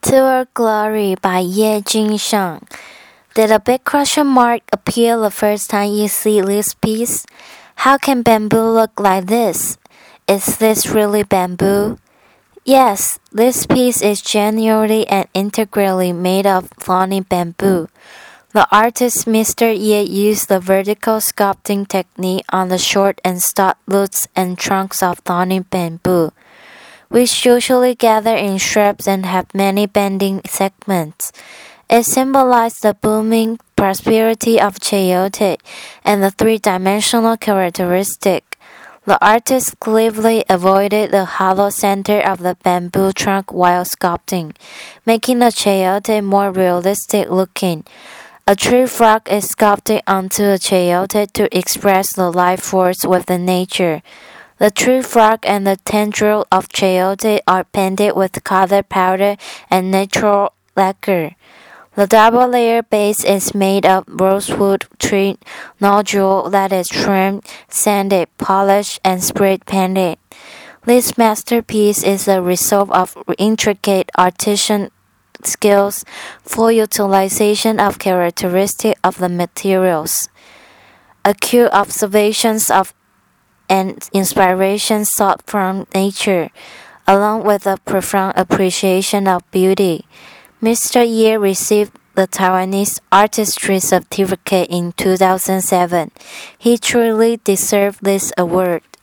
To Our Glory by Ye Jingsheng. Did a big question mark appear the first time you see this piece? How can bamboo look like this? Is this really bamboo? Yes, this piece is genuinely and integrally made of thorny bamboo. The artist Mr. Ye used the vertical sculpting technique on the short and stout roots and trunks of thorny bamboo, which usually gather in shrubs and have many bending segments. It symbolized the booming prosperity of chayote and the three-dimensional characteristic. The artist cleverly avoided the hollow center of the bamboo trunk while sculpting, making the chayote more realistic looking. A tree frog is sculpted onto a chayote to express the life force within nature. The tree frog and the tendril of chayote are painted with colored powder and natural lacquer. The double-layer base is made of rosewood tree nodule that is trimmed, sanded, polished, and spray-painted. This masterpiece is the result of intricate artisan skills, full utilization of characteristics of the materials, acute observations of and inspiration sought from nature, along with a profound appreciation of beauty. Mr. Ye received the Taiwanese Artistry Certificate in 2007. He truly deserved this award.